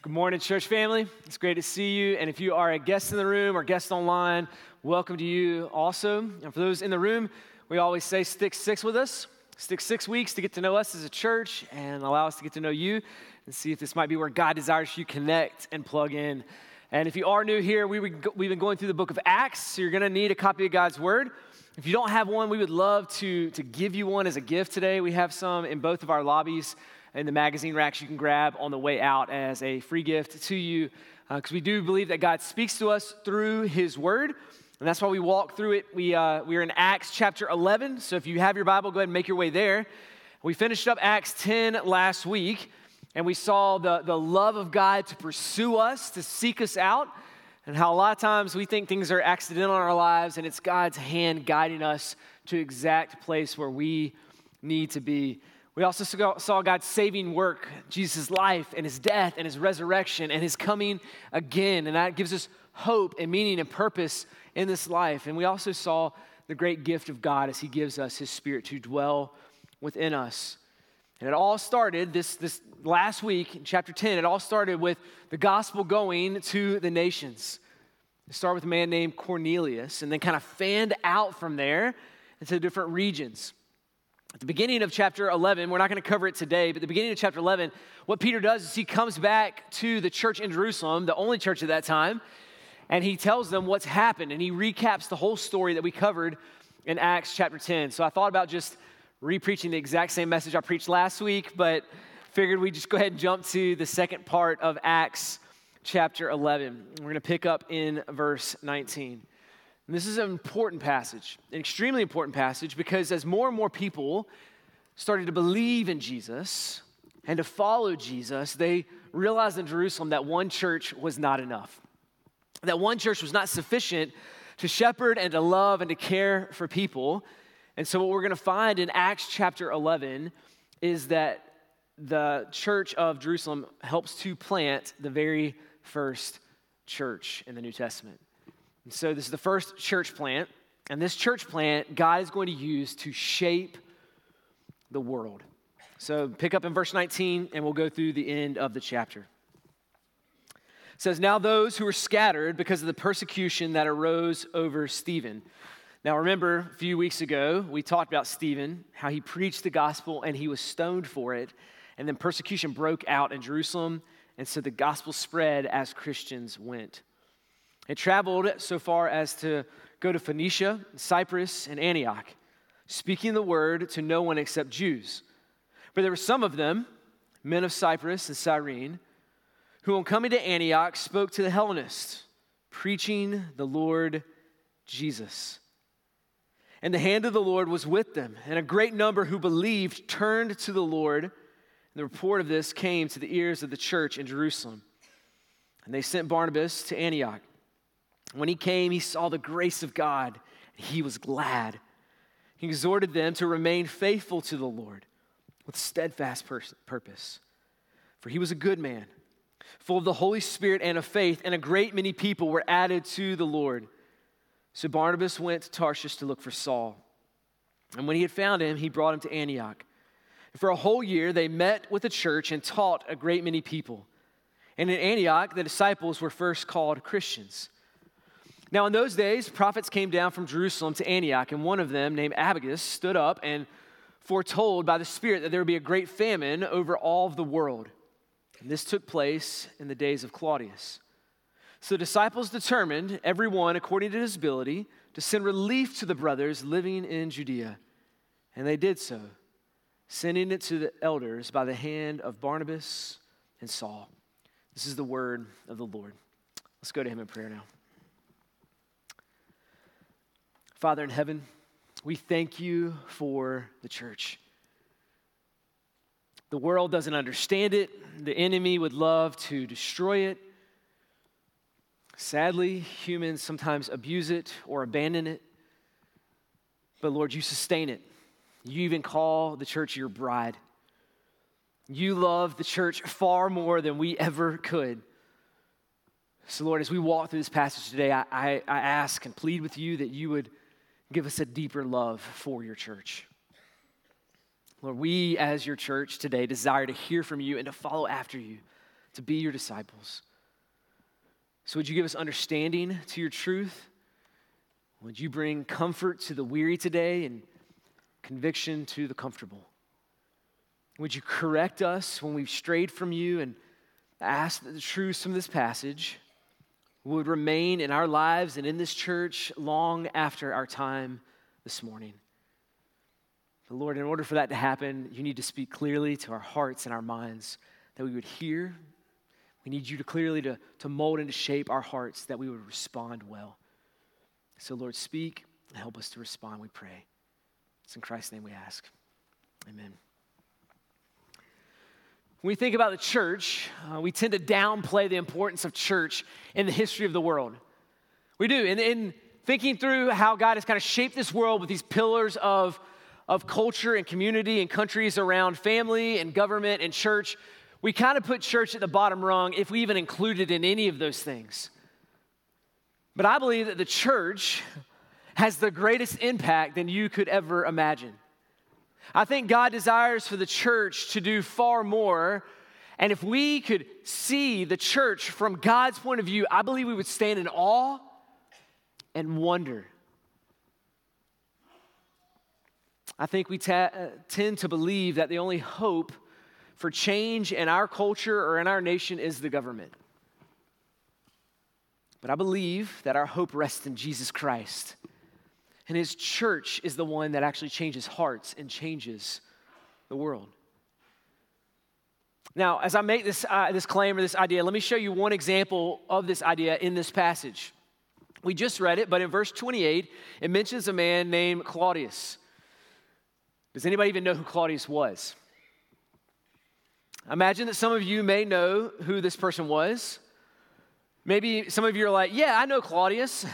Good morning, church family. It's great to see you. And if you are a guest in the room or guest online, welcome to you also. And for those in the room, we always say stick six with us. Stick 6 weeks to get to know us as a church and allow us to get to know you and see if this might be where God desires you to connect and plug in. And if you are new here, we've been going through the book of Acts, so you're going to need a copy of God's Word. If you don't have one, we would love to give you one as a gift today. We have some in both of our lobbies in the magazine racks you can grab on the way out as a free gift to you, because we do believe that God speaks to us through His Word, and that's why we walk through it. We are in Acts chapter 11, so if you have your Bible, go ahead and make your way there. We finished up Acts 10 last week, and we saw the love of God to pursue us, to seek us out, and how a lot of times we think things are accidental in our lives, and it's God's hand guiding us to the exact place where we need to be. We also saw God's saving work, Jesus' life and His death and His resurrection and His coming again. And that gives us hope and meaning and purpose in this life. And we also saw the great gift of God as He gives us His Spirit to dwell within us. And it all started this last week in chapter 10. It all started with the gospel going to the nations. It started with a man named Cornelius and then kind of fanned out from there into different regions. At the beginning of chapter 11, we're not going to cover it today, but at the beginning of chapter 11, what Peter does is he comes back to the church in Jerusalem, the only church at that time, and he tells them what's happened, and he recaps the whole story that we covered in Acts chapter 10. So I thought about just re-preaching the exact same message I preached last week, but figured we'd just go ahead and jump to the second part of Acts chapter 11. We're going to pick up in verse 19. And this is an important passage, an extremely important passage, because as more and more people started to believe in Jesus and to follow Jesus, they realized in Jerusalem that one church was not enough. That one church was not sufficient to shepherd and to love and to care for people. And so what we're going to find in Acts chapter 11 is that the church of Jerusalem helps to plant the very first church in the New Testament. And so this is the first church plant, and this church plant God is going to use to shape the world. So pick up in verse 19, and we'll go through the end of the chapter. It says, "Now those who were scattered because of the persecution that arose over Stephen." Now remember, a few weeks ago, we talked about Stephen, how he preached the gospel, and he was stoned for it, and then persecution broke out in Jerusalem, and so the gospel spread as Christians went. It traveled so far as to go to Phoenicia, Cyprus, and Antioch, speaking the word to no one except Jews. But there were some of them, men of Cyprus and Cyrene, who on coming to Antioch spoke to the Hellenists, preaching the Lord Jesus. And the hand of the Lord was with them, and a great number who believed turned to the Lord. And the report of this came to the ears of the church in Jerusalem. And they sent Barnabas to Antioch. When he came, he saw the grace of God, and he was glad. He exhorted them to remain faithful to the Lord with steadfast purpose. For he was a good man, full of the Holy Spirit and of faith, and a great many people were added to the Lord. So Barnabas went to Tarshish to look for Saul. And when he had found him, he brought him to Antioch. And for a whole year, they met with the church and taught a great many people. And in Antioch, the disciples were first called Christians. Now in those days, prophets came down from Jerusalem to Antioch, and one of them, named Agabus, stood up and foretold by the Spirit that there would be a great famine over all of the world. And this took place in the days of Claudius. So the disciples determined, every one according to his ability, to send relief to the brothers living in Judea. And they did so, sending it to the elders by the hand of Barnabas and Saul. This is the word of the Lord. Let's go to him in prayer now. Father in heaven, we thank you for the church. The world doesn't understand it. The enemy would love to destroy it. Sadly, humans sometimes abuse it or abandon it. But Lord, you sustain it. You even call the church your bride. You love the church far more than we ever could. So Lord, as we walk through this passage today, I ask and plead with you that you would give us a deeper love for your church. Lord, we as your church today desire to hear from you and to follow after you, to be your disciples. So would you give us understanding to your truth? Would you bring comfort to the weary today and conviction to the comfortable? Would you correct us when we've strayed from you, and ask that the truths from this passage would remain in our lives and in this church long after our time this morning? But Lord, in order for that to happen, you need to speak clearly to our hearts and our minds, that we would hear. We need you to clearly to mold and to shape our hearts, that we would respond well. So Lord, speak and help us to respond, we pray. It's in Christ's name we ask. Amen. When we think about the church, we tend to downplay the importance of church in the history of the world. We do. In thinking through how God has kind of shaped this world with these pillars of culture and community and countries around family and government and church, we kind of put church at the bottom rung if we even included in any of those things. But I believe that the church has the greatest impact than you could ever imagine. I think God desires for the church to do far more. And if we could see the church from God's point of view, I believe we would stand in awe and wonder. I think we tend to believe that the only hope for change in our culture or in our nation is the government. But I believe that our hope rests in Jesus Christ. And his church is the one that actually changes hearts and changes the world. Now, as I make this claim or this idea, let me show you one example of this idea in this passage. We just read it, but in verse 28, it mentions a man named Claudius. Does anybody even know who Claudius was? Imagine that some of you may know who this person was. Maybe some of you are like, yeah, I know Claudius.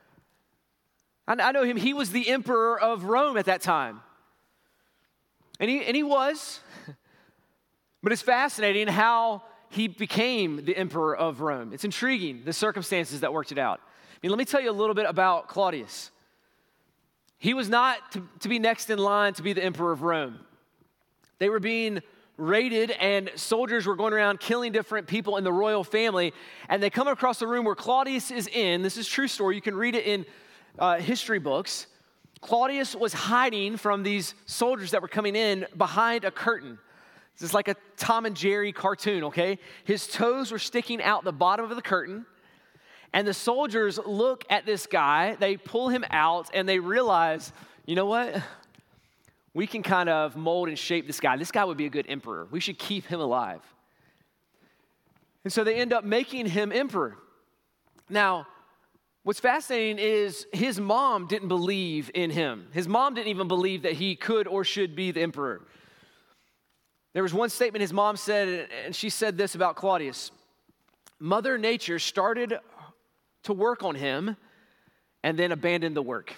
I know him. He was the emperor of Rome at that time. And he was. But it's fascinating how he became the emperor of Rome. It's intriguing, the circumstances that worked it out. I mean, let me tell you a little bit about Claudius. He was not to be next in line to be the emperor of Rome. They were being raided, and soldiers were going around killing different people in the royal family, and they come across the room where Claudius is in. This is a true story. You can read it in history books. Claudius was hiding from these soldiers that were coming in behind a curtain. This is like a Tom and Jerry cartoon, okay? His toes were sticking out the bottom of the curtain, and the soldiers look at this guy, they pull him out, and they realize, you know what? We can kind of mold and shape this guy. This guy would be a good emperor. We should keep him alive. And so they end up making him emperor. Now, what's fascinating is his mom didn't believe in him. His mom didn't even believe that he could or should be the emperor. There was one statement his mom said, and she said this about Claudius: Mother Nature started to work on him and then abandoned the work.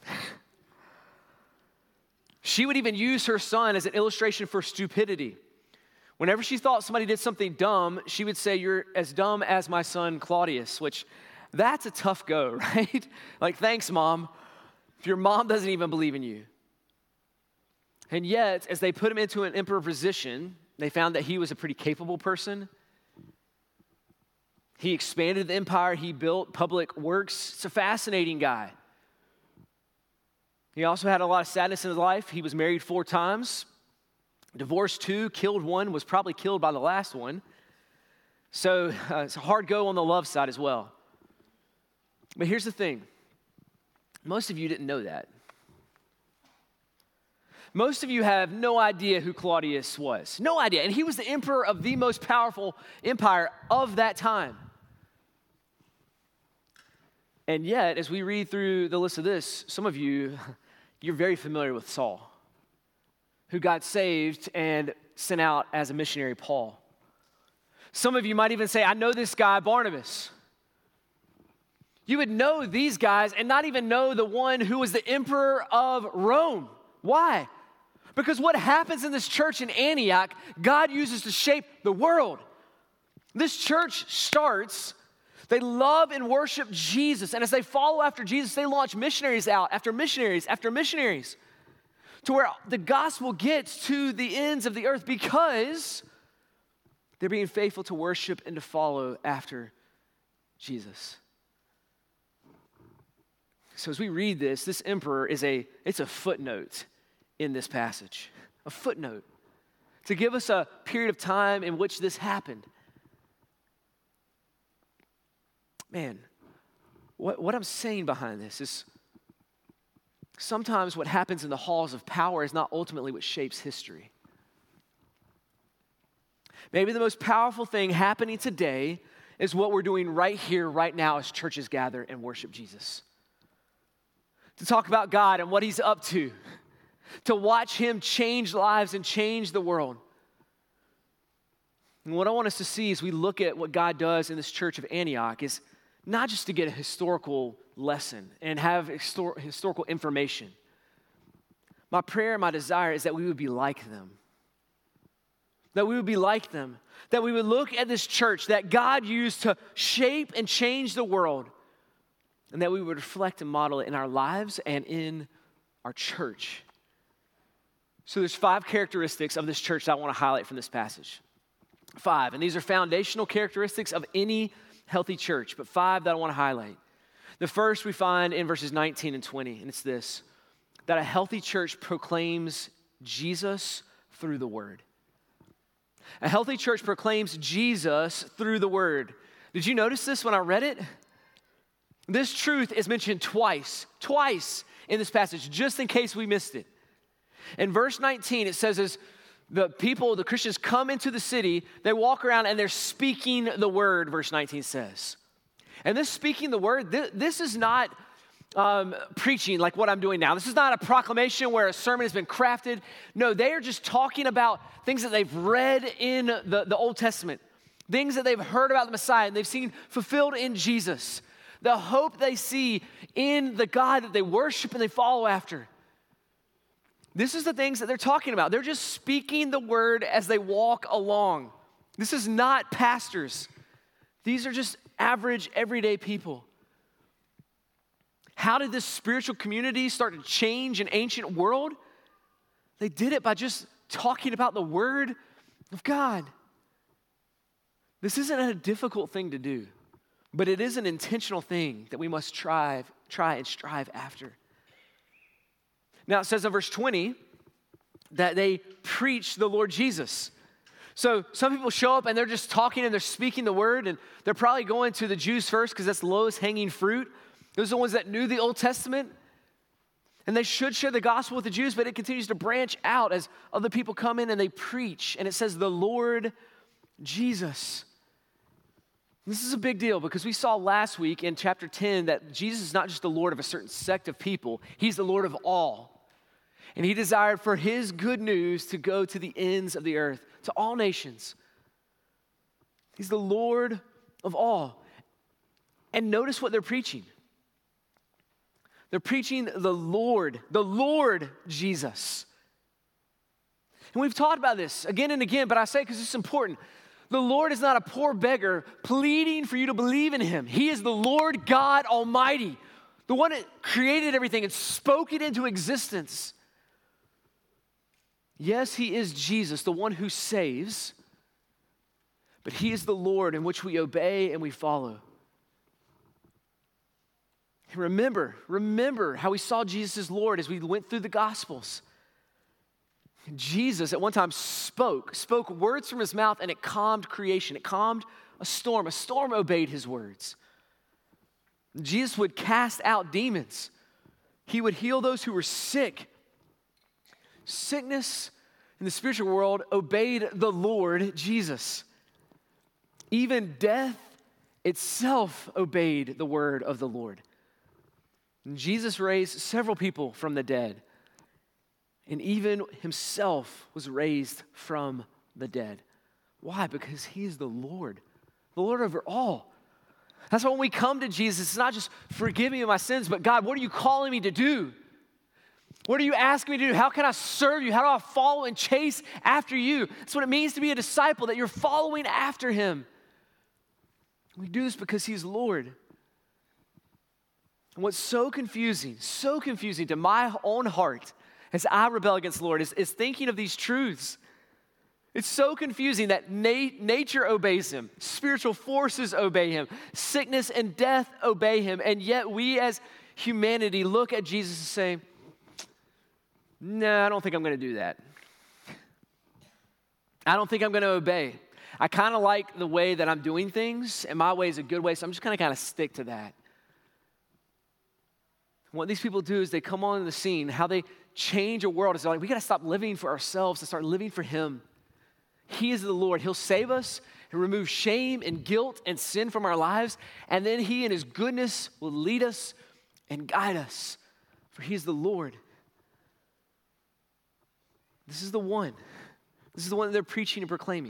She would even use her son as an illustration for stupidity. Whenever she thought somebody did something dumb, she would say, "You're as dumb as my son Claudius," which that's a tough go, right? Like, thanks, Mom, if your mom doesn't even believe in you. And yet, as they put him into an emperor position, they found that he was a pretty capable person. He expanded the empire. He built public works. It's a fascinating guy. He also had a lot of sadness in his life. He was married 4 times, divorced 2, killed 1, was probably killed by the last one. So it's a hard go on the love side as well. But here's the thing. Most of you didn't know that. Most of you have no idea who Claudius was. No idea. And he was the emperor of the most powerful empire of that time. And yet, as we read through the list of this, some of you, you're very familiar with Saul, who got saved and sent out as a missionary, Paul. Some of you might even say, I know this guy, Barnabas. You would know these guys and not even know the one who was the emperor of Rome. Why? Because what happens in this church in Antioch, God uses to shape the world. This church starts, they love and worship Jesus. And as they follow after Jesus, they launch missionaries out after missionaries after missionaries to where the gospel gets to the ends of the earth because They're being faithful to worship and to follow after Jesus. So as we read this emperor it's a footnote in this passage. A footnote to give us a period of time in which this happened. Man, what I'm saying behind this is sometimes what happens in the halls of power is not ultimately what shapes history. Maybe the most powerful thing happening today is what we're doing right here, right now, as churches gather and worship Jesus. To talk about God and what he's up to watch him change lives and change the world. And what I want us to see as we look at what God does in this church of Antioch is not just to get a historical lesson and have historical information. My prayer and my desire is that we would be like them. That we would be like them. That we would look at this church that God used to shape and change the world. And that we would reflect and model it in our lives and in our church. So there's 5 characteristics of this church that I want to highlight from this passage. 5, and these are foundational characteristics of any healthy church, but 5 that I want to highlight. The first we find in verses 19 and 20, and it's this, that a healthy church proclaims Jesus through the word. A healthy church proclaims Jesus through the word. Did you notice this when I read it? This truth is mentioned twice in this passage, just in case we missed it. In verse 19, it says as the Christians come into the city, they walk around and they're speaking the word, verse 19 says. And this speaking the word, this is not preaching like what I'm doing now. This is not a proclamation where a sermon has been crafted. No, they are just talking about things that they've read in the Old Testament, things that they've heard about the Messiah and they've seen fulfilled in Jesus, the hope they see in the God that they worship and they follow after. This is the things that they're talking about. They're just speaking the word as they walk along. This is not pastors. These are just average, everyday people. How did this spiritual community start to change an ancient world? They did it by just talking about the word of God. This isn't a difficult thing to do, but it is an intentional thing that we must try and strive after. Now it says in verse 20 that they preach the Lord Jesus. So some people show up and they're just talking and they're speaking the word and they're probably going to the Jews first because that's the lowest hanging fruit. Those are the ones that knew the Old Testament. And they should share the gospel with the Jews, but it continues to branch out as other people come in and they preach. And it says the Lord Jesus. This is a big deal because we saw last week in chapter 10 that Jesus is not just the Lord of a certain sect of people. He's the Lord of all. And he desired for his good news to go to the ends of the earth, to all nations. He's the Lord of all. And notice what they're preaching. They're preaching the Lord Jesus. And we've talked about this again and again, but I say it because it's important. The Lord is not a poor beggar pleading for you to believe in him. He is the Lord God Almighty, the one that created everything and spoke it into existence. Yes, he is Jesus, the one who saves, but he is the Lord in which we obey and we follow. And remember how we saw Jesus as Lord as we went through the Gospels. Jesus at one time spoke words from his mouth and it calmed creation. It calmed a storm. A storm obeyed his words. Jesus would cast out demons. He would heal those who were sick. Sickness in the spiritual world obeyed the Lord Jesus. Even death itself obeyed the word of the Lord. And Jesus raised several people from the dead. And even himself was raised from the dead. Why? Because he is the Lord over all. That's why when we come to Jesus, it's not just forgive me of my sins, but God, what are you calling me to do? What are you asking me to do? How can I serve you? How do I follow and chase after you? That's what it means to be a disciple, that you're following after him. We do this because he's Lord. And what's so confusing to my own heart as I rebel against the Lord is thinking of these truths It's so confusing that nature obeys him, spiritual forces obey him, sickness and death obey him, and yet we as humanity look at Jesus and say, no, I don't think I'm going to do that. I don't think I'm going to obey. I kind of like the way that I'm doing things, and my way is a good way, so I'm just going to kind of stick to that. What these people do is they come on the scene, how they change a world is like, we got to stop living for ourselves and start living for him. He is the Lord. He'll save us and remove shame and guilt and sin from our lives, and then he in his goodness will lead us and guide us, for he is the Lord. This is the one. This is the one that they're preaching and proclaiming.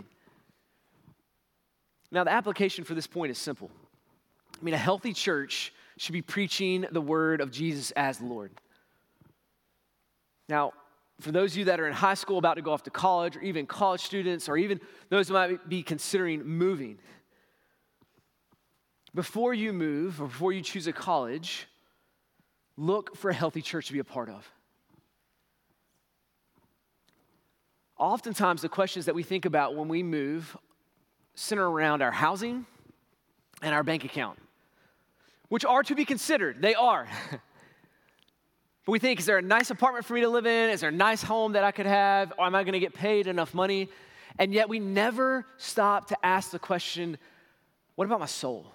Now, the application for this point is simple. I mean, a healthy church should be preaching the word of Jesus as Lord. Now, for those of you that are in high school about to go off to college, or even college students, or even those who might be considering moving, before you move or before you choose a college, look for a healthy church to be a part of. Oftentimes, the questions that we think about when we move center around our housing and our bank account, which are to be considered. They are. But we think, is there a nice apartment for me to live in? Is there a nice home that I could have? Or am I going to get paid enough money? And yet we never stop to ask the question, what about my soul?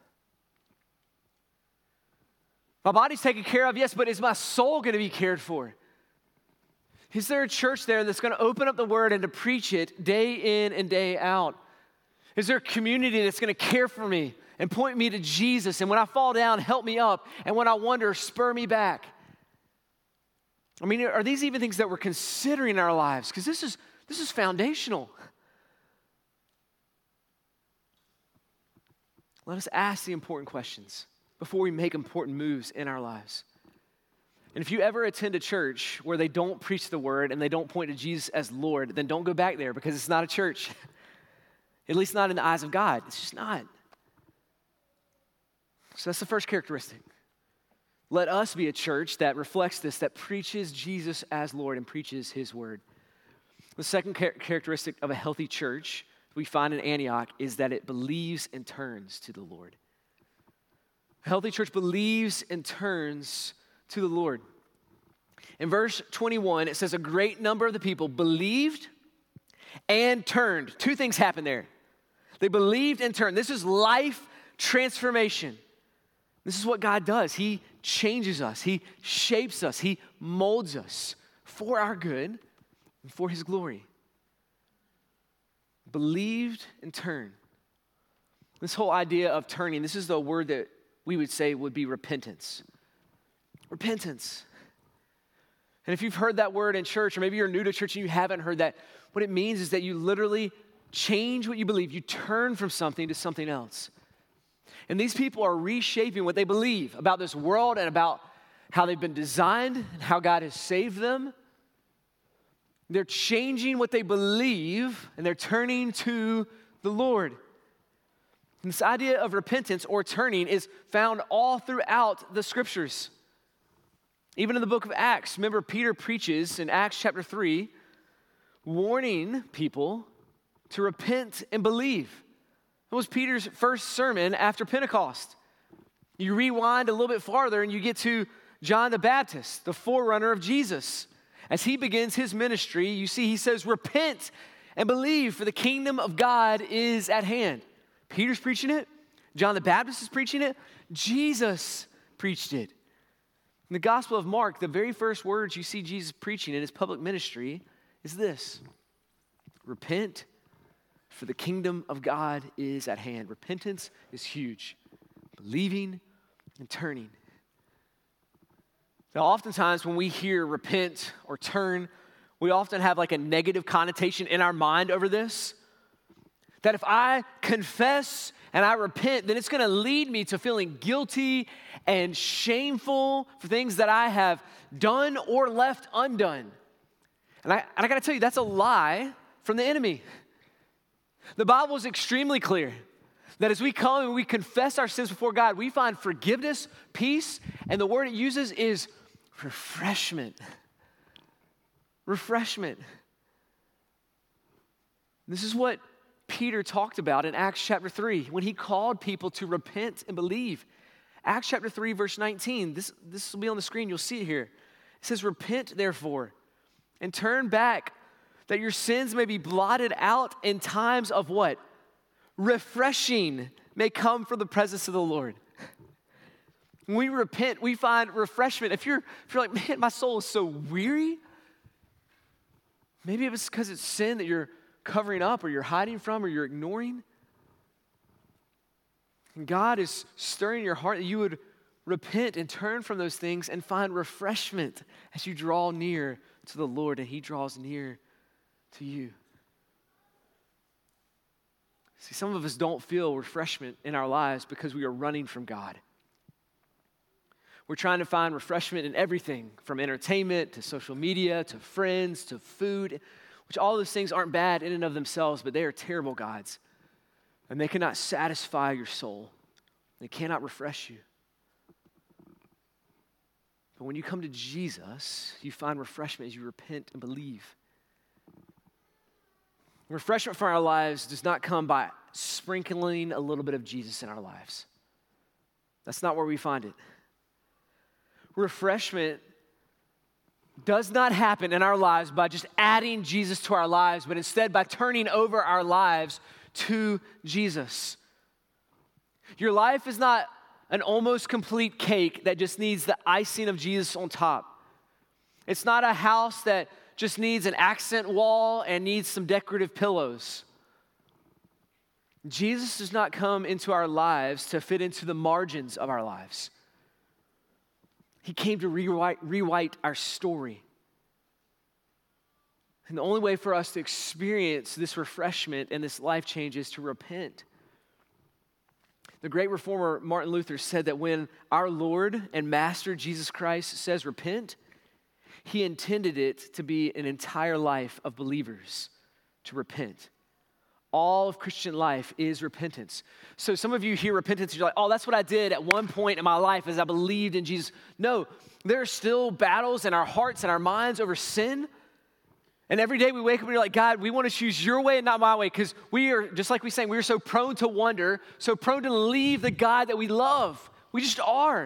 My body's taken care of, yes, but is my soul going to be cared for? Is there a church there that's going to open up the word and to preach it day in and day out? Is there a community that's going to care for me and point me to Jesus? And when I fall down, help me up. And when I wander, spur me back. I mean, are these even things that we're considering in our lives? Because this is foundational. Let us ask the important questions before we make important moves in our lives. And if you ever attend a church where they don't preach the word and they don't point to Jesus as Lord, then don't go back there because it's not a church. At least not in the eyes of God. It's just not. So that's the first characteristic. Let us be a church that reflects this, that preaches Jesus as Lord and preaches his word. The second characteristic of a healthy church we find in Antioch is that it believes and turns to the Lord. A healthy church believes and turns to the Lord. In verse 21, it says a great number of the people believed and turned. Two things happened there. They believed and turned. This is life transformation. This is what God does. He changes us. He shapes us. He molds us for our good and for his glory. Believed and turned. This whole idea of turning, this is the word that we would say would be repentance. Repentance. And if you've heard that word in church, or maybe you're new to church and you haven't heard that, what it means is that you literally change what you believe. You turn from something to something else. And these people are reshaping what they believe about this world and about how they've been designed and how God has saved them. They're changing what they believe and they're turning to the Lord. And this idea of repentance or turning is found all throughout the scriptures. Even in the book of Acts, remember Peter preaches in Acts chapter 3, warning people to repent and believe. That was Peter's first sermon after Pentecost. You rewind a little bit farther and you get to John the Baptist, the forerunner of Jesus. As he begins his ministry, you see he says, repent and believe, for the kingdom of God is at hand. Peter's preaching it. John the Baptist is preaching it. Jesus preached it. In the Gospel of Mark, the very first words you see Jesus preaching in his public ministry is this: repent, for the kingdom of God is at hand. Repentance is huge. Believing and turning. Now, oftentimes when we hear repent or turn, we often have like a negative connotation in our mind over this. That if I confess and I repent, then it's going to lead me to feeling guilty and shameful for things that I have done or left undone. And I got to tell you, that's a lie from the enemy. The Bible is extremely clear that as we come and we confess our sins before God, we find forgiveness, peace, and the word it uses is refreshment. Refreshment. This is what Peter talked about in Acts chapter 3 when he called people to repent and believe. Acts chapter 3, verse 19. This will be on the screen. You'll see it here. It says, repent, therefore, and turn back, that your sins may be blotted out in times of what? Refreshing may come from the presence of the Lord. When we repent, we find refreshment. If you're like, man, my soul is so weary, maybe it's because it's sin that you're covering up or you're hiding from or you're ignoring. And God is stirring your heart that you would repent and turn from those things and find refreshment as you draw near to the Lord and He draws near to you. See, some of us don't feel refreshment in our lives because we are running from God. We're trying to find refreshment in everything, from entertainment to social media to friends to food, which all those things aren't bad in and of themselves, but they are terrible gods. And they cannot satisfy your soul. They cannot refresh you. But when you come to Jesus, you find refreshment as you repent and believe. Refreshment for our lives does not come by sprinkling a little bit of Jesus in our lives. That's not where we find it. Refreshment does not happen in our lives by just adding Jesus to our lives, but instead by turning over our lives to Jesus. Your life is not an almost complete cake that just needs the icing of Jesus on top. It's not a house that just needs an accent wall and needs some decorative pillows. Jesus does not come into our lives to fit into the margins of our lives. He came to rewrite our story. And the only way for us to experience this refreshment and this life change is to repent. The great reformer Martin Luther said that when our Lord and Master Jesus Christ says repent, He intended it to be an entire life of believers to repent. All of Christian life is repentance. So some of you hear repentance and you're like, oh, that's what I did at one point in my life as I believed in Jesus. No, there are still battles in our hearts and our minds over sin. And every day we wake up and you're like, God, we want to choose your way and not my way, because we are, just like we sang, we are so prone to wander, so prone to leave the God that we love. We just are.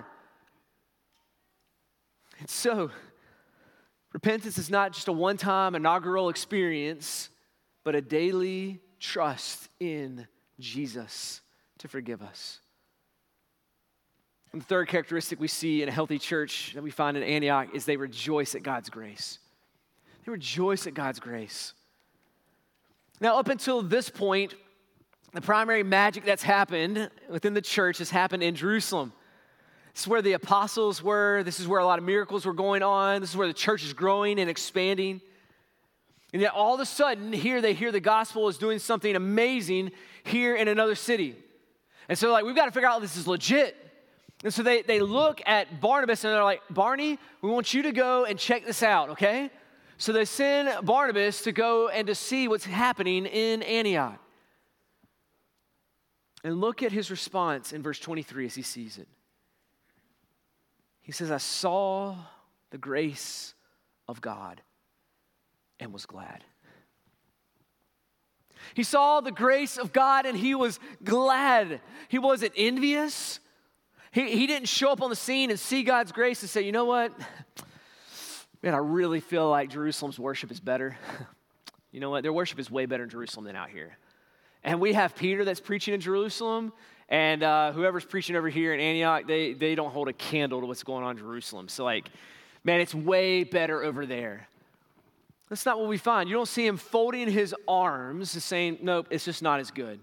And so, repentance is not just a one-time inaugural experience, but a daily trust in Jesus to forgive us. And the third characteristic we see in a healthy church that we find in Antioch is they rejoice at God's grace. They rejoice at God's grace. Now, up until this point, the primary magic that's happened within the church has happened in Jerusalem. This is where the apostles were. This is where a lot of miracles were going on. This is where the church is growing and expanding. And yet all of a sudden, here they hear the gospel is doing something amazing here in another city. And so we've got to figure out if this is legit. And so they look at Barnabas and they're like, Barney, we want you to go and check this out, okay? So they send Barnabas to go and to see what's happening in Antioch. And look at his response in verse 23 as he sees it. He says, I saw the grace of God and was glad. He saw the grace of God and he was glad. He wasn't envious. He didn't show up on the scene and see God's grace and say, you know what? Man, I really feel like Jerusalem's worship is better. You know what? Their worship is way better in Jerusalem than out here. And we have Peter that's preaching in Jerusalem, and whoever's preaching over here in Antioch, they don't hold a candle to what's going on in Jerusalem. So man, it's way better over there. That's not what we find. You don't see him folding his arms and saying, nope, it's just not as good.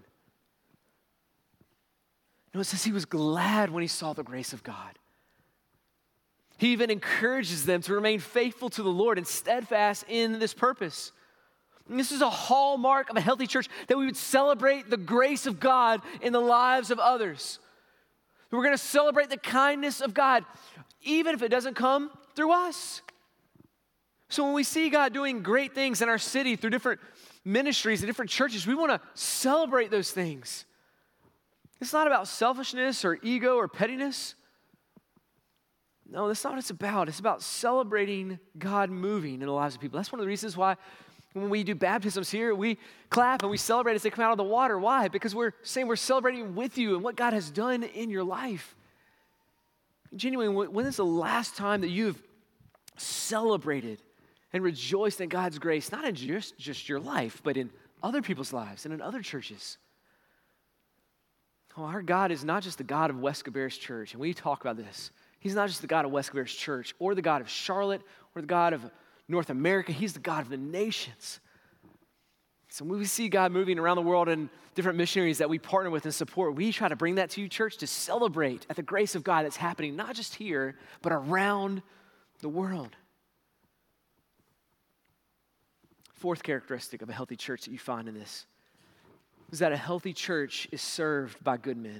No, it says he was glad when he saw the grace of God. He even encourages them to remain faithful to the Lord and steadfast in this purpose. And this is a hallmark of a healthy church, that we would celebrate the grace of God in the lives of others. We're going to celebrate the kindness of God, even if it doesn't come through us. So when we see God doing great things in our city through different ministries and different churches, we want to celebrate those things. It's not about selfishness or ego or pettiness. No, that's not what it's about. It's about celebrating God moving in the lives of people. That's one of the reasons why When we do baptisms here, we clap and we celebrate as they come out of the water. Why? Because we're saying we're celebrating with you and what God has done in your life. Genuinely, when is the last time that you've celebrated and rejoiced in God's grace, not in just your life, but in other people's lives and in other churches? Oh, our God is not just the God of West Cabarrus Church, and we talk about this. He's not just the God of West Cabarrus Church or the God of Charlotte or the God of North America. He's the God of the nations. So when we see God moving around the world and different missionaries that we partner with and support, we try to bring that to you, church, to celebrate at the grace of God that's happening not just here, but around the world. Fourth characteristic of a healthy church that you find in this is that a healthy church is served by good men.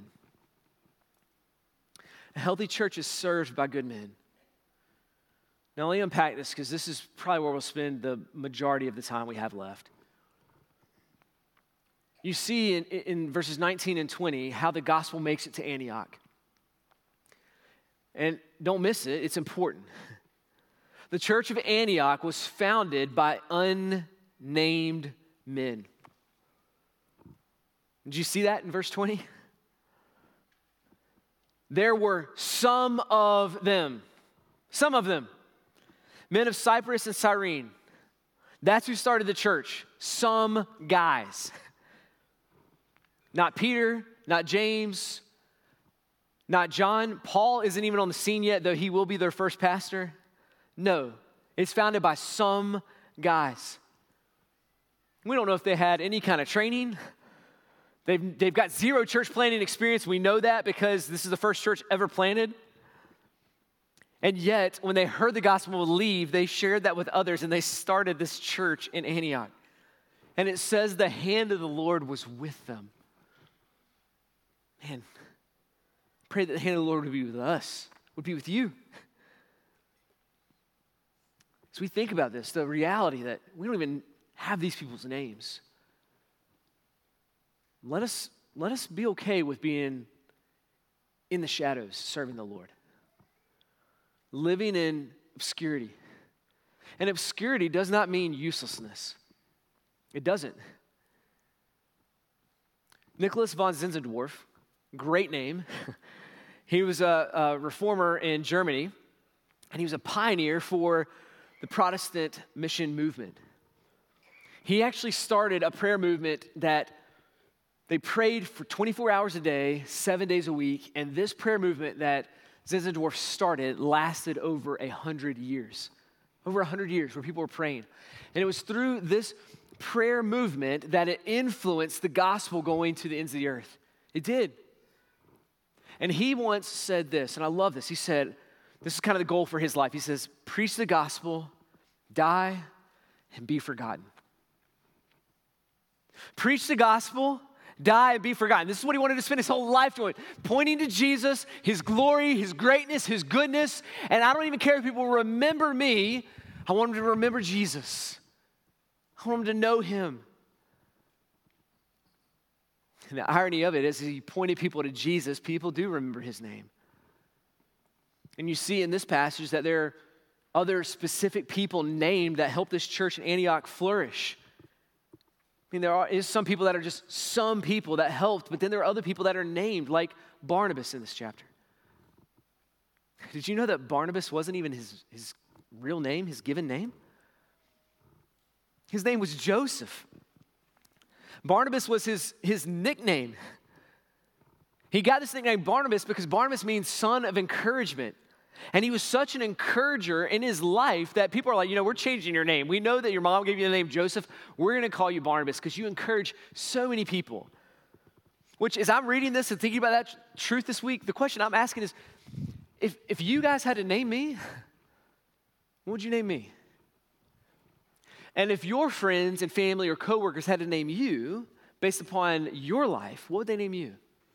A healthy church is served by good men. Now, let me unpack this because this is probably where we'll spend the majority of the time we have left. You see in verses 19 and 20 how the gospel makes it to Antioch. And don't miss it, it's important. The church of Antioch was founded by unnamed men. Did you see that in verse 20? There were some of them, men of Cyprus and Cyrene. That's who started the church. Some guys. Not Peter, not James, not John. Paul isn't even on the scene yet, though he will be their first pastor. No, it's founded by some guys. We don't know if they had any kind of training. They've got zero church planting experience. We know that because this is the first church ever planted. And yet, when they heard the gospel would leave, they shared that with others, and they started this church in Antioch. And it says the hand of the Lord was with them. Man, pray that the hand of the Lord would be with us, would be with you. As we think about this, the reality that we don't even have these people's names. Let us be okay with being in the shadows, serving the Lord. Living in obscurity. And obscurity does not mean uselessness. It doesn't. Nicholas von Zinzendorf, great name. He was a reformer in Germany, and he was a pioneer for the Protestant mission movement. He actually started a prayer movement that they prayed for 24 hours a day, 7 days a week, and this prayer movement that Zinzendorf started lasted over 100 years. Over 100 years where people were praying. And it was through this prayer movement that it influenced the gospel going to the ends of the earth. It did. And he once said this, and I love this. He said, this is kind of the goal for his life. He says, preach the gospel, die, and be forgotten. Preach the gospel, die and be forgotten. This is what he wanted to spend his whole life doing, pointing to Jesus, his glory, his greatness, his goodness. And I don't even care if people remember me. I want them to remember Jesus. I want them to know him. And the irony of it is he pointed people to Jesus. People do remember his name. And you see in this passage that there are other specific people named that helped this church in Antioch flourish. I mean, there is some people that are just some people that helped, but then there are other people that are named, like Barnabas in this chapter. Did you know that Barnabas wasn't even his real name, his given name? His name was Joseph. Barnabas was his nickname. He got this nickname Barnabas because Barnabas means son of encouragement. And he was such an encourager in his life that people are like, we're changing your name. We know that your mom gave you the name Joseph. We're going to call you Barnabas because you encourage so many people. Which, as I'm reading this and thinking about that truth this week, the question I'm asking is, if you guys had to name me, what would you name me? And if your friends and family or coworkers had to name you based upon your life, what would they name you?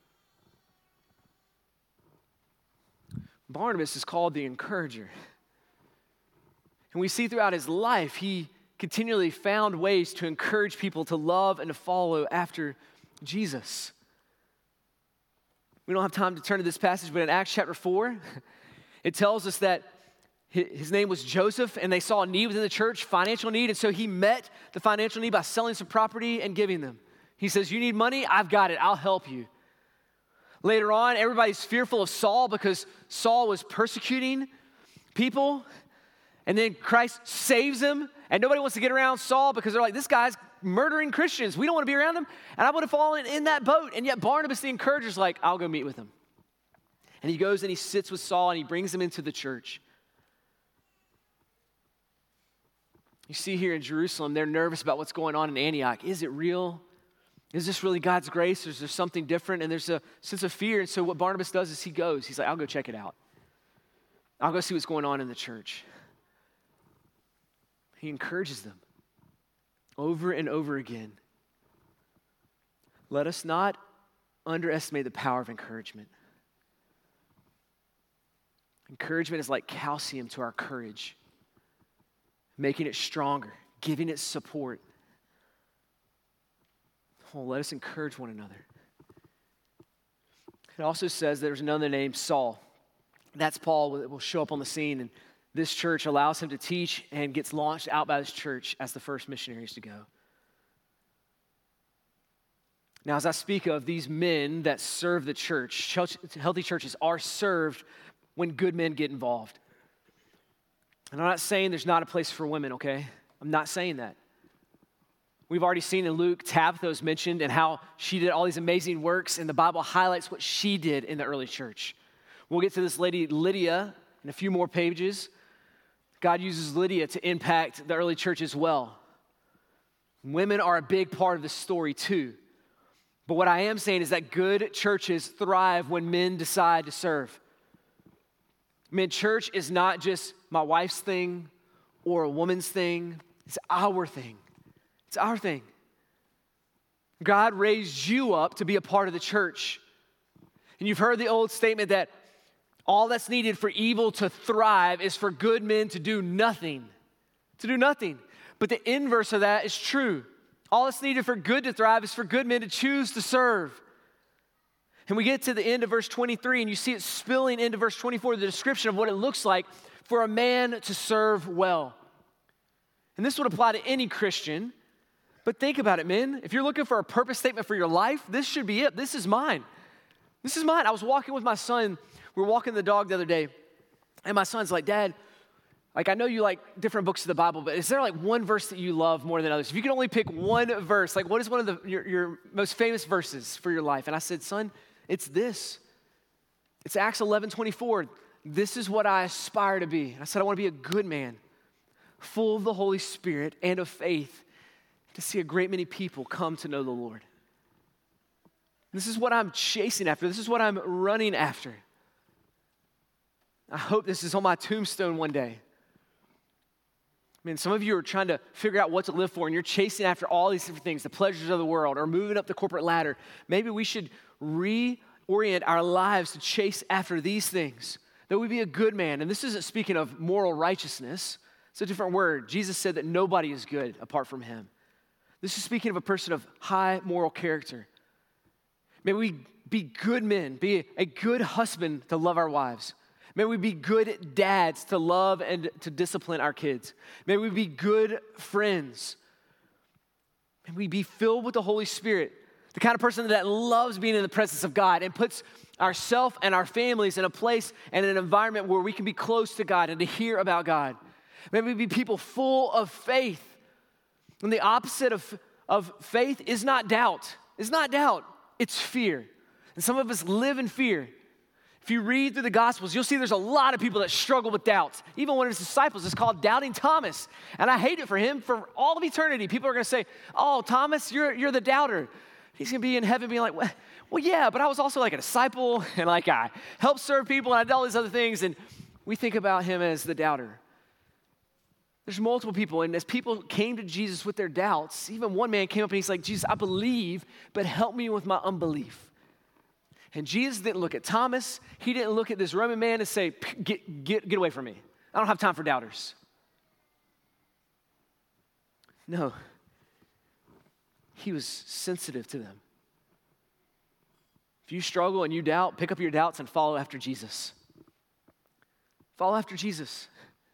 Barnabas is called the encourager. And we see throughout his life, he continually found ways to encourage people to love and to follow after Jesus. We don't have time to turn to this passage, but in Acts chapter 4, it tells us that His name was Joseph, and they saw a need within the church, financial need, and so he met the financial need by selling some property and giving them. He says, you need money? I've got it. I'll help you. Later on, everybody's fearful of Saul because Saul was persecuting people, and then Christ saves him, and nobody wants to get around Saul because they're like, this guy's murdering Christians. We don't want to be around him, and I would have fallen in that boat. And yet Barnabas, the encourager, is like, I'll go meet with him. And he goes and he sits with Saul, and he brings him into the church. You see here in Jerusalem, they're nervous about what's going on in Antioch. Is it real? Is this really God's grace? Or is there something different? And there's a sense of fear. And so what Barnabas does is he goes. He's like, I'll go check it out. I'll go see what's going on in the church. He encourages them over and over again. Let us not underestimate the power of encouragement. Encouragement is like calcium to our courage, making it stronger, giving it support. Oh, let us encourage one another. It also says there's another named Saul. That's Paul that will show up on the scene, and this church allows him to teach and gets launched out by this church as the first missionaries to go. Now, as I speak of these men that serve the church, healthy churches are served when good men get involved. And I'm not saying there's not a place for women, okay? I'm not saying that. We've already seen in Luke, Tabitha was mentioned and how she did all these amazing works, and the Bible highlights what she did in the early church. We'll get to this lady, Lydia, in a few more pages. God uses Lydia to impact the early church as well. Women are a big part of the story too. But what I am saying is that good churches thrive when men decide to serve. Men, church is not just my wife's thing or a woman's thing. It's our thing. It's our thing. God raised you up to be a part of the church. And you've heard the old statement that all that's needed for evil to thrive is for good men to do nothing. To do nothing. But the inverse of that is true. All that's needed for good to thrive is for good men to choose to serve. And we get to the end of verse 23, and you see it spilling into verse 24, the description of what it looks like for a man to serve well. And this would apply to any Christian, but think about it, men. If you're looking for a purpose statement for your life, this should be it. This is mine. This is mine. I was walking with my son. We were walking the dog the other day, and my son's like, Dad, like I know you like different books of the Bible, but is there like one verse that you love more than others? If you could only pick one verse, like what is one of your most famous verses for your life? And I said, son, it's this. It's Acts 11:24. This is what I aspire to be. And I said, I want to be a good man, full of the Holy Spirit and of faith, to see a great many people come to know the Lord. This is what I'm chasing after. This is what I'm running after. I hope this is on my tombstone one day. I mean, some of you are trying to figure out what to live for, and you're chasing after all these different things, the pleasures of the world, or moving up the corporate ladder. Maybe we should reorient our lives to chase after these things, that we be a good man. And this isn't speaking of moral righteousness. It's a different word. Jesus said that nobody is good apart from him. This is speaking of a person of high moral character. May we be good men, be a good husband to love our wives. May we be good dads to love and to discipline our kids. May we be good friends. May we be filled with the Holy Spirit, the kind of person that loves being in the presence of God and puts ourselves and our families in a place and an environment where we can be close to God and to hear about God. May we be people full of faith. And the opposite of faith is not doubt. It's not doubt. It's fear. And some of us live in fear. If you read through the Gospels, you'll see there's a lot of people that struggle with doubts. Even one of his disciples is called Doubting Thomas. And I hate it for him for all of eternity. People are going to say, oh, Thomas, you're the doubter. He's going to be in heaven being like, well, yeah, but I was also like a disciple, and like I helped serve people, and I did all these other things. And we think about him as the doubter. There's multiple people, and as people came to Jesus with their doubts, even one man came up and he's like, Jesus, I believe, but help me with my unbelief. And Jesus didn't look at Thomas. He didn't look at this Roman man and say, get away from me. I don't have time for doubters. No. He was sensitive to them. If you struggle and you doubt, pick up your doubts and follow after Jesus. Follow after Jesus.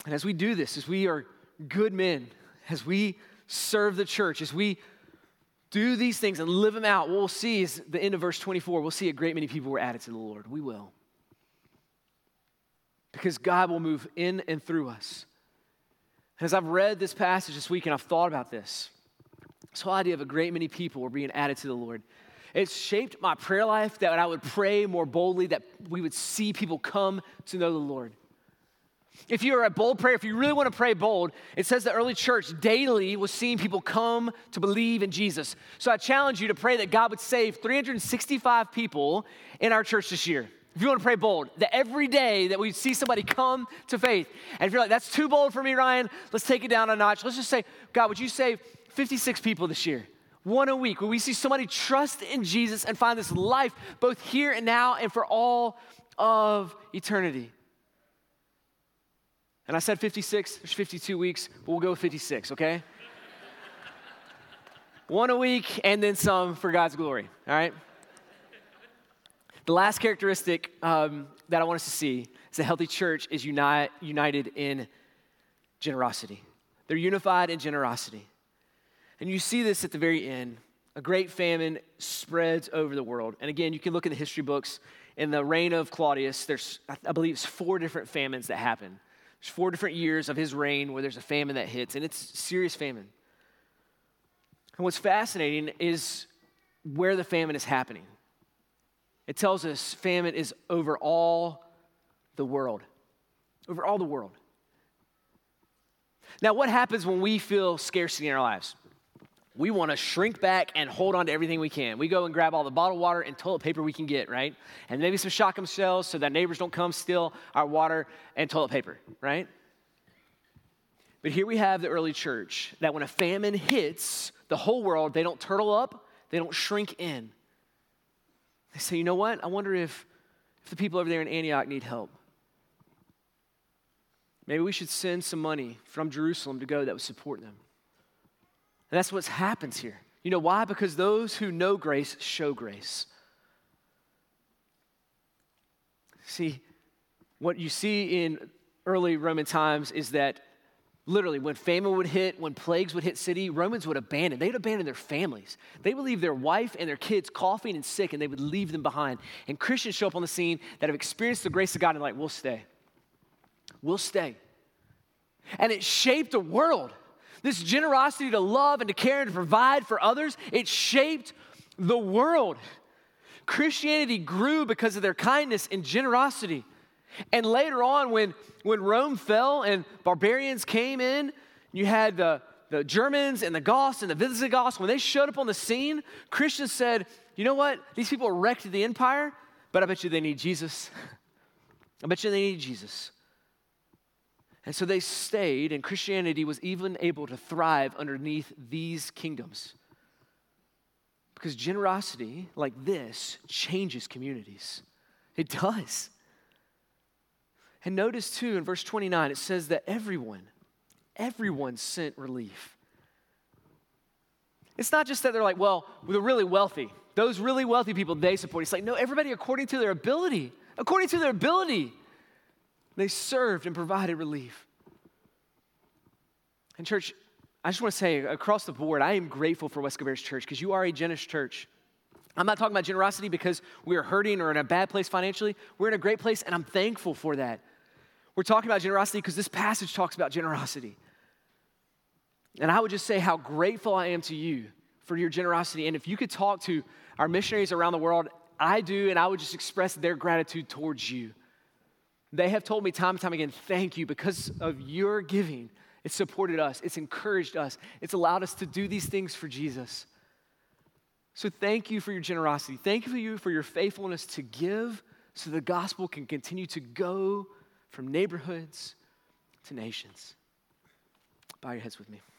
And as we do this, as we are good men, as we serve the church, as we do these things and live them out, what we'll see is the end of verse 24, we'll see a great many people were added to the Lord. We will. Because God will move in and through us. And as I've read this passage this week and I've thought about this whole idea of a great many people were being added to the Lord, it's shaped my prayer life that I would pray more boldly, that we would see people come to know the Lord. If you're a bold prayer, if you really want to pray bold, it says the early church daily was seeing people come to believe in Jesus. So I challenge you to pray that God would save 365 people in our church this year. If you want to pray bold, that every day that we see somebody come to faith. And if you're like, that's too bold for me, Ryan, let's take it down a notch. Let's just say, God, would you save 56 people this year? One a week. When we see somebody trust in Jesus and find this life both here and now and for all of eternity. And I said 56, there's 52 weeks, but we'll go with 56, okay? One a week and then some for God's glory, all right? The last characteristic that I want us to see is a healthy church is united in generosity. They're unified in generosity. And you see this at the very end. A great famine spreads over the world. And again, you can look in the history books. In the reign of Claudius, there's, I believe it's 4 different famines that happen. There's 4 different years of his reign where there's a famine that hits, and it's serious famine. And what's fascinating is where the famine is happening. It tells us famine is over all the world. Over all the world. Now, what happens when we feel scarcity in our lives? We want to shrink back and hold on to everything we can. We go and grab all the bottled water and toilet paper we can get, right? And maybe some shotgun shells so that neighbors don't come steal our water and toilet paper, right? But here we have the early church that when a famine hits the whole world, they don't turtle up, they don't shrink in. They say, you know what? I wonder if the people over there in Antioch need help. Maybe we should send some money from Jerusalem to go that would support them. And that's what happens here. You know why? Because those who know grace show grace. See, what you see in early Roman times is that literally when famine would hit, when plagues would hit city, Romans would abandon. They'd abandon their families. They would leave their wife and their kids coughing and sick, and they would leave them behind. And Christians show up on the scene that have experienced the grace of God and like, we'll stay. We'll stay. And it shaped the world. This generosity to love and to care and to provide for others, it shaped the world. Christianity grew because of their kindness and generosity. And later on, when Rome fell and barbarians came in, you had the Germans and the Goths and the Visigoths. When they showed up on the scene, Christians said, you know what? These people wrecked the empire, but I bet you they need Jesus. I bet you they need Jesus. And so they stayed, and Christianity was even able to thrive underneath these kingdoms. Because generosity like this changes communities. It does. And notice too, in verse 29, it says that everyone sent relief. It's not just that they're like, well, we're really wealthy. Those really wealthy people, they support. It's like, no, everybody according to their ability. According to their ability. They served and provided relief. And church, I just want to say across the board, I am grateful for West Cabarrus Church because you are a generous church. I'm not talking about generosity because we are hurting or in a bad place financially. We're in a great place, and I'm thankful for that. We're talking about generosity because this passage talks about generosity. And I would just say how grateful I am to you for your generosity. And if you could talk to our missionaries around the world, I do, and I would just express their gratitude towards you. They have told me time and time again, thank you, because of your giving. It's supported us. It's encouraged us. It's allowed us to do these things for Jesus. So thank you for your generosity. Thank you for your faithfulness to give so the gospel can continue to go from neighborhoods to nations. Bow your heads with me.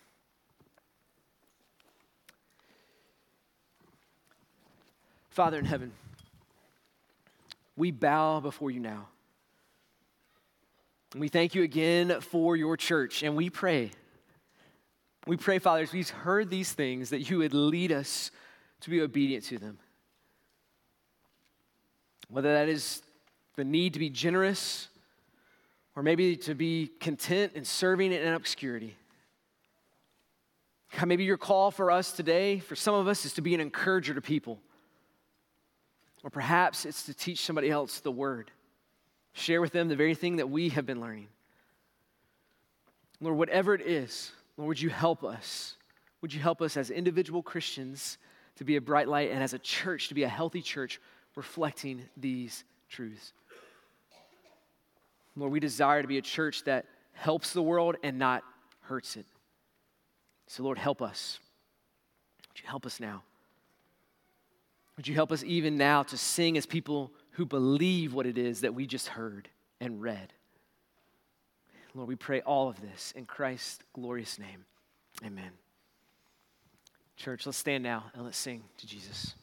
Father in heaven, we bow before you now. And we thank you again for your church, and we pray, Father, as we've heard these things, that you would lead us to be obedient to them. Whether that is the need to be generous, or maybe to be content in serving in obscurity. God, maybe your call for us today, for some of us, is to be an encourager to people. Or perhaps it's to teach somebody else the word. Share with them the very thing that we have been learning. Lord, whatever it is, Lord, would you help us? Would you help us as individual Christians to be a bright light and as a church to be a healthy church reflecting these truths? Lord, we desire to be a church that helps the world and not hurts it. So Lord, help us. Would you help us now? Would you help us even now to sing as people who believe what it is that we just heard and read? Lord, we pray all of this in Christ's glorious name. Amen. Church, let's stand now and let's sing to Jesus.